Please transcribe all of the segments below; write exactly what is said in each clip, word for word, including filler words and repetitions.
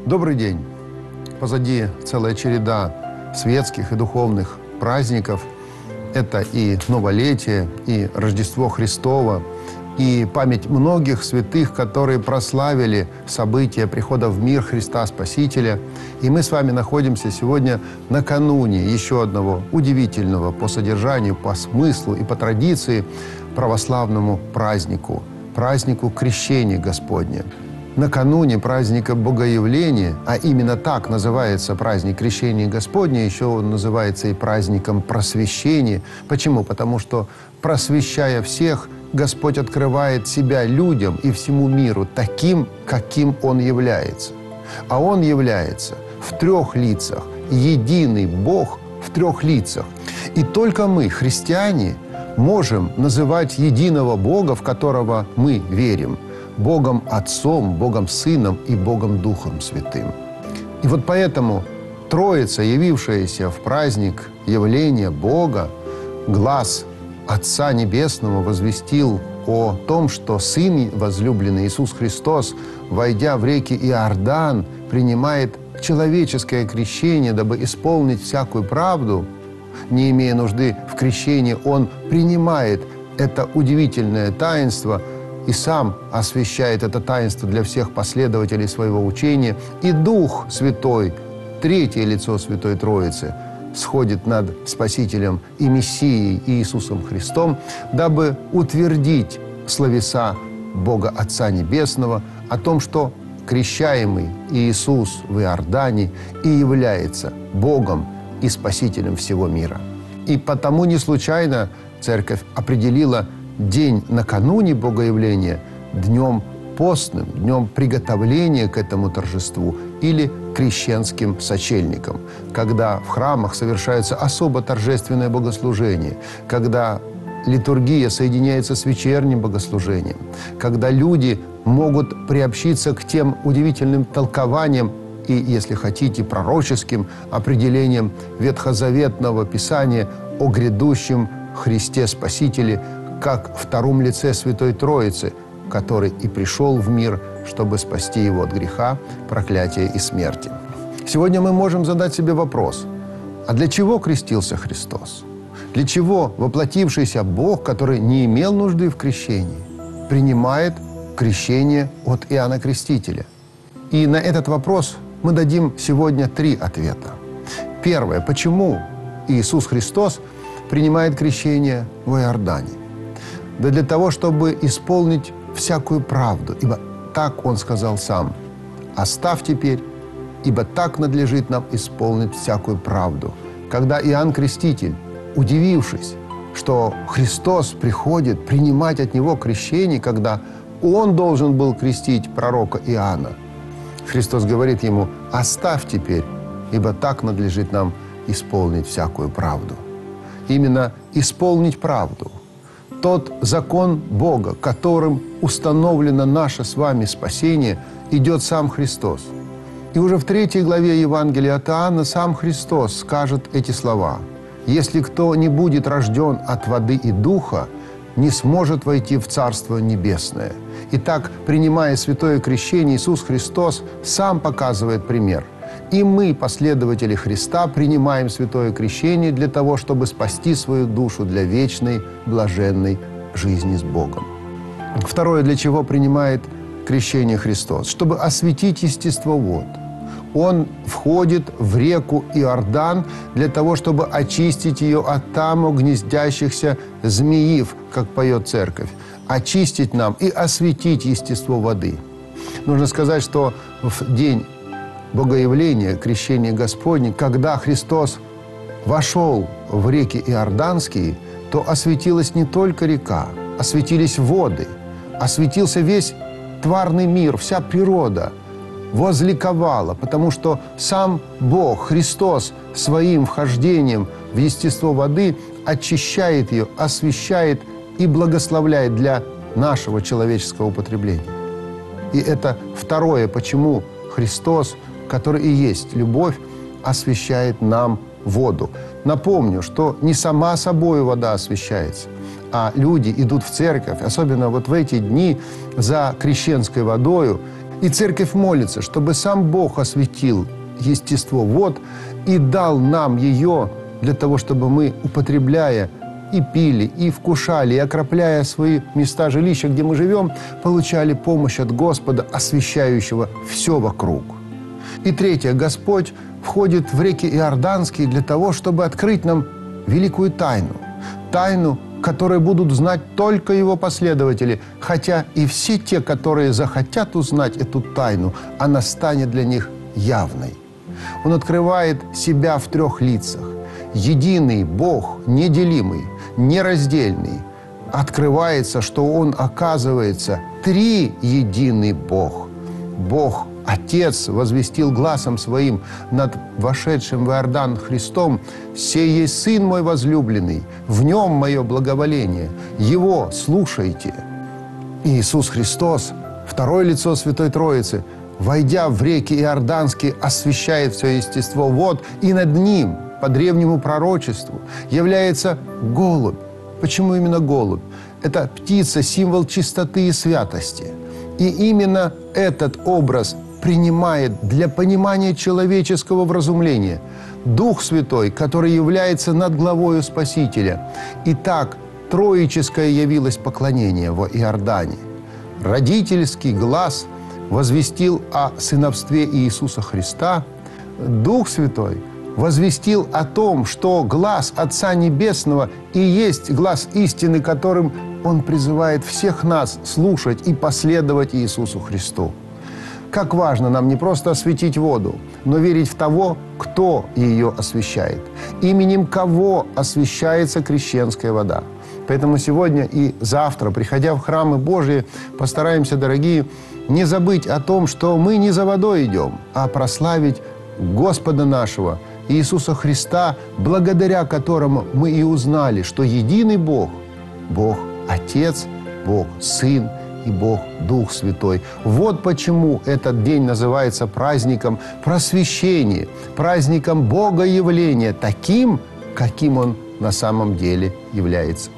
Добрый день! Позади целая череда светских и духовных праздников. Это и Новолетие, и Рождество Христово, и память многих святых, которые прославили события прихода в мир Христа Спасителя. И мы с вами находимся сегодня накануне еще одного удивительного по содержанию, по смыслу и по традиции православному празднику, празднику Крещения Господня. Накануне праздника Богоявления, а именно так называется праздник Крещения Господня, еще он называется и праздником Просвещения. Почему? Потому что, просвещая всех, Господь открывает себя людям и всему миру таким, каким Он является. А Он является в трех лицах, единый Бог в трех лицах. И только мы, христиане, можем называть единого Бога, в которого мы верим, Богом Отцом, Богом Сыном и Богом Духом Святым. И вот поэтому Троица, явившаяся в праздник явления Бога, глас Отца Небесного возвестил о том, что Сын возлюбленный Иисус Христос, войдя в реки Иордан, принимает человеческое крещение, дабы исполнить всякую правду. Не имея нужды в крещении, Он принимает это удивительное таинство и сам освящает это таинство для всех последователей своего учения. И Дух Святой, третье лицо Святой Троицы, сходит над Спасителем и Мессией Иисусом Христом, дабы утвердить словеса Бога Отца Небесного о том, что крещаемый Иисус в Иордане и является Богом и Спасителем всего мира. И потому не случайно Церковь определила день накануне Богоявления днем постным, днем приготовления к этому торжеству или крещенским сочельником, когда в храмах совершается особо торжественное богослужение, когда литургия соединяется с вечерним богослужением, когда люди могут приобщиться к тем удивительным толкованиям и, если хотите, пророческим определениям ветхозаветного Писания о грядущем Христе Спасителе, как втором лице Святой Троицы, который и пришел в мир, чтобы спасти его от греха, проклятия и смерти. Сегодня мы можем задать себе вопрос: а для чего крестился Христос? Для чего воплотившийся Бог, который не имел нужды в крещении, принимает крещение от Иоанна Крестителя? И на этот вопрос мы дадим сегодня три ответа. Первое. Почему Иисус Христос принимает крещение в Иордане? Да для того, чтобы исполнить всякую правду, ибо так Он сказал Сам: «Оставь теперь, ибо так надлежит нам исполнить всякую правду». Когда Иоанн Креститель, удивившись, что Христос приходит принимать от Него крещение, когда Он должен был крестить пророка Иоанна, Христос говорит ему: «Оставь теперь, ибо так надлежит нам исполнить всякую правду». Именно исполнить правду. Тот закон Бога, которым установлено наше с вами спасение, идет сам Христос. И уже в третьей главе Евангелия от Иоанна сам Христос скажет эти слова: «Если кто не будет рожден от воды и духа, не сможет войти в Царство Небесное». Итак, принимая святое крещение, Иисус Христос сам показывает пример. И мы, последователи Христа, принимаем святое крещение для того, чтобы спасти свою душу для вечной, блаженной жизни с Богом. Второе, для чего принимает крещение Христос? Чтобы осветить естествовод. Он входит в реку Иордан для того, чтобы очистить ее от таму гнездящихся змеев, как поет Церковь, очистить нам и осветить естество воды. Нужно сказать, что в день Богоявления, крещения Господня, когда Христос вошел в реки Иорданские, то осветилась не только река, осветились воды, осветился весь тварный мир, вся природа возликовала, потому что сам Бог, Христос, своим вхождением в естество воды очищает ее, освящает и благословляет для нашего человеческого употребления. И это второе, почему Христос, который и есть любовь, освящает нам воду. Напомню, что не сама собой вода освящается, а люди идут в церковь, особенно вот в эти дни, за крещенской водою, И церковь молится, чтобы сам Бог осветил естество вод и дал нам ее для того, чтобы мы, употребляя, и пили, и вкушали, и окропляя свои места жилища, где мы живем, получали помощь от Господа, освещающего все вокруг. И третье. Господь входит в реки Иорданские для того, чтобы открыть нам великую тайну. Тайну, которую будут знать только Его последователи, хотя и все те, которые захотят узнать эту тайну, она станет для них явной. Он открывает себя в трех лицах. Единый Бог, неделимый, нераздельный. Открывается, что Он, оказывается, триединый Бог. Бог Отец возвестил гласом Своим над вошедшим в Иордан Христом: «Сей есть Сын мой возлюбленный, в Нем мое благоволение, Его слушайте». И Иисус Христос, второе лицо Святой Троицы, войдя в реки Иорданские, освещает все естество вод, и над Ним, по древнему пророчеству, является голубь. Почему именно голубь? Это птица, символ чистоты и святости. И именно этот образ принимает для понимания человеческого вразумления Дух Святой, который является над главою Спасителя. Итак, троическое явилось поклонение во Иордане. Родительский глас возвестил о сыновстве Иисуса Христа. Дух Святой возвестил о том, что глас Отца Небесного и есть глас истины, которым Он призывает всех нас слушать и последовать Иисусу Христу. Как важно нам не просто осветить воду, но верить в того, кто ее освещает, именем кого освещается крещенская вода. Поэтому сегодня и завтра, приходя в храмы Божии, постараемся, дорогие, не забыть о том, что мы не за водой идем, а прославить Господа нашего, Иисуса Христа, благодаря которому мы и узнали, что единый Бог, Бог Отец, Бог Сын и Бог Дух Святой. Вот почему этот день называется праздником просвещения, праздником Богоявления, таким, каким Он на самом деле является.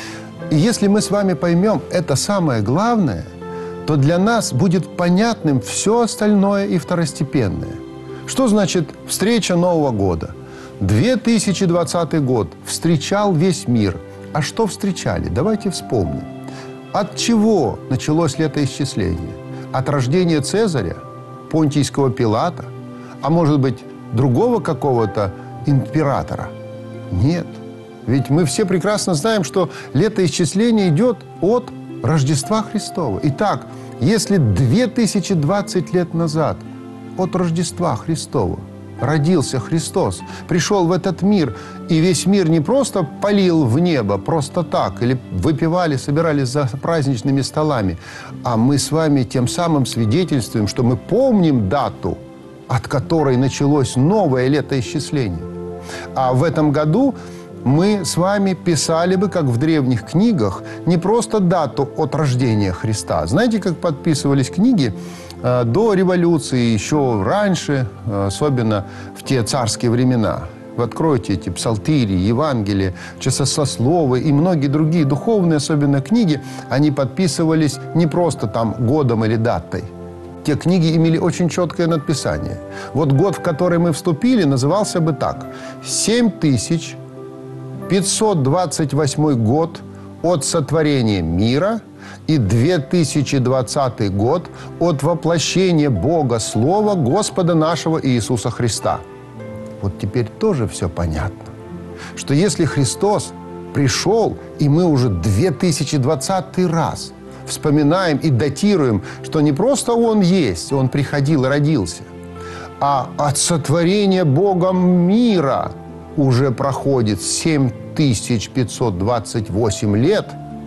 И если мы с вами поймем это самое главное, то для нас будет понятным все остальное и второстепенное. Что значит встреча Нового года? две тысячи двадцатый год встречал весь мир. А что встречали? Давайте вспомним. От чего началось летоисчисление? От рождения Цезаря, Понтийского Пилата, а может быть, другого какого-то императора? Нет. Ведь мы все прекрасно знаем, что летоисчисление идет от Рождества Христова. Итак, если две тысячи двадцать лет назад от Рождества Христова родился Христос, пришел в этот мир, и весь мир не просто полил в небо, просто так, или выпивали, собирались за праздничными столами, а мы с вами тем самым свидетельствуем, что мы помним дату, от которой началось новое летоисчисление. А в этом году мы с вами писали бы, как в древних книгах, не просто дату от рождения Христа. Знаете, как подписывались книги э, до революции, еще раньше, э, особенно в те царские времена? Вы откроете эти псалтыри, Евангелия, часословы и многие другие духовные, особенно книги, они подписывались не просто там годом или датой. Те книги имели очень четкое надписание. Вот год, в который мы вступили, назывался бы так: семь тысяч пятьсот двадцать восьмой год от сотворения мира и две тысячи двадцатый год от воплощения Бога Слова Господа нашего Иисуса Христа. Вот теперь тоже все понятно, что если Христос пришел, и мы уже две тысячи двадцатый раз вспоминаем и датируем, что не просто Он есть, Он приходил и родился, а от сотворения Богом мира уже проходит семь тысяч пятьсот двадцать восемь лет,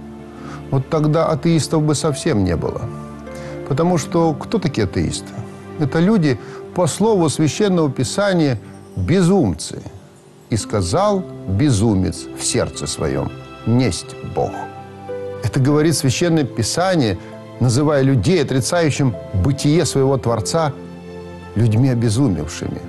вот тогда атеистов бы совсем не было. Потому что кто такие атеисты? Это люди, по слову Священного Писания, безумцы. И сказал безумец в сердце своем: несть Бог. Это говорит Священное Писание, называя людей, отрицающим бытие своего Творца, людьми обезумевшими.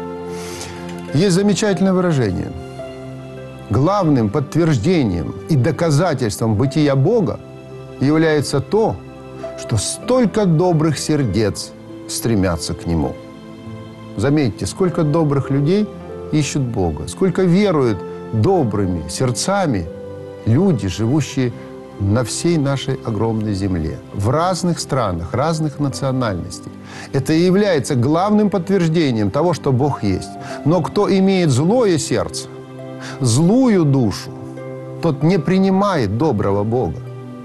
Есть замечательное выражение. Главным подтверждением и доказательством бытия Бога является то, что столько добрых сердец стремятся к Нему. Заметьте, сколько добрых людей ищут Бога, сколько веруют добрыми сердцами люди, живущие на всей нашей огромной земле, в разных странах, разных национальностей. Это и является главным подтверждением того, что Бог есть. Но кто имеет злое сердце, злую душу, тот не принимает доброго Бога.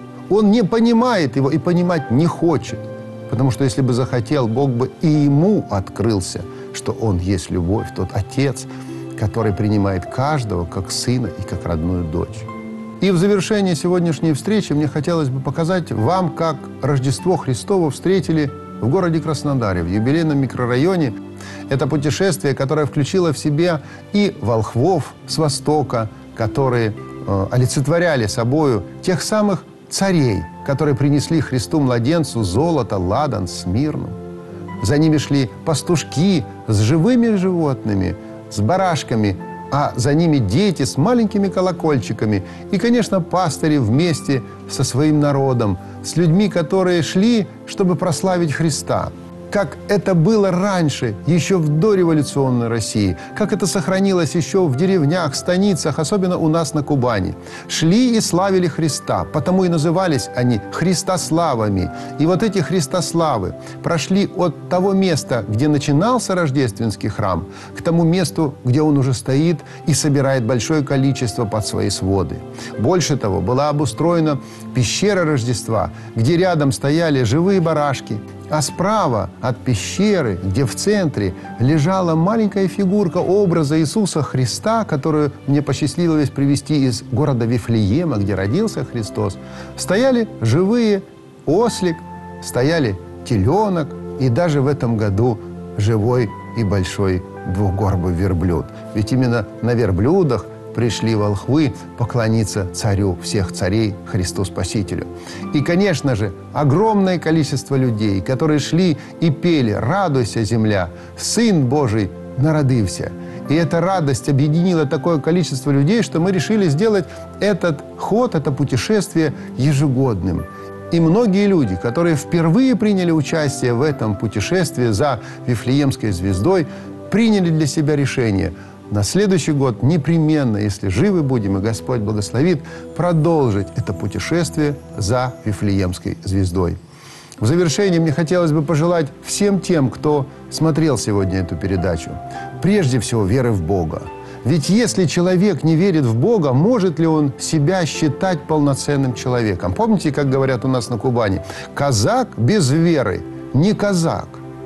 Он не понимает Его и понимать не хочет. Потому что если бы захотел, Бог бы и ему открылся, что Он есть любовь, тот Отец, который принимает каждого как сына и как родную дочь. И в завершении сегодняшней встречи мне хотелось бы показать вам, как Рождество Христово встретили в городе Краснодаре, в юбилейном микрорайоне. Это путешествие, которое включило в себя и волхвов с востока, которые э, олицетворяли собою тех самых царей, которые принесли Христу-младенцу золото, ладан, смирну. За ними шли пастушки с живыми животными, с барашками, а за ними дети с маленькими колокольчиками. И, конечно, пастыри вместе со своим народом, с людьми, которые шли, чтобы прославить Христа. Как это было раньше, еще в дореволюционной России, как это сохранилось еще в деревнях, станицах, особенно у нас на Кубани. Шли и славили Христа, потому и назывались они христославами. И вот эти христославы прошли от того места, где начинался рождественский храм, к тому месту, где он уже стоит и собирает большое количество под свои своды. Больше того, была обустроена пещера Рождества, где рядом стояли живые барашки. А справа от пещеры, где в центре лежала маленькая фигурка образа Иисуса Христа, которую мне посчастливилось привезти из города Вифлеема, где родился Христос, стояли живые ослик, стояли теленок и даже в этом году живой и большой двухгорбый верблюд. Ведь именно на верблюдах пришли волхвы поклониться царю всех царей, Христу Спасителю. И, конечно же, огромное количество людей, которые шли и пели «Радуйся, земля! Сын Божий народился!». И эта радость объединила такое количество людей, что мы решили сделать этот ход, это путешествие ежегодным. И многие люди, которые впервые приняли участие в этом путешествии за Вифлеемской звездой, приняли для себя решение – на следующий год непременно, если живы будем, и Господь благословит, продолжить это путешествие за Вифлеемской звездой. В завершение мне хотелось бы пожелать всем тем, кто смотрел сегодня эту передачу, прежде всего веры в Бога. Ведь если человек не верит в Бога, может ли он себя считать полноценным человеком? Помните, как говорят у нас на Кубани? Казак без веры не казак.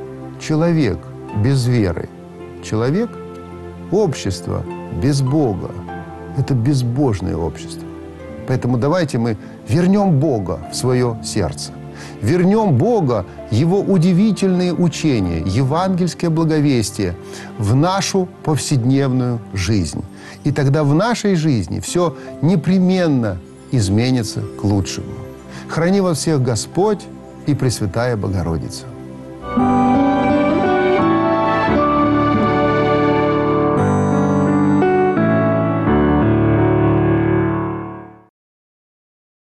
Человек без веры. Человек – общество без Бога – это безбожное общество. Поэтому давайте мы вернем Бога в свое сердце. Вернем Бога, Его удивительные учения, евангельское благовестие в нашу повседневную жизнь. И тогда в нашей жизни все непременно изменится к лучшему. Храни вас всех Господь и Пресвятая Богородица.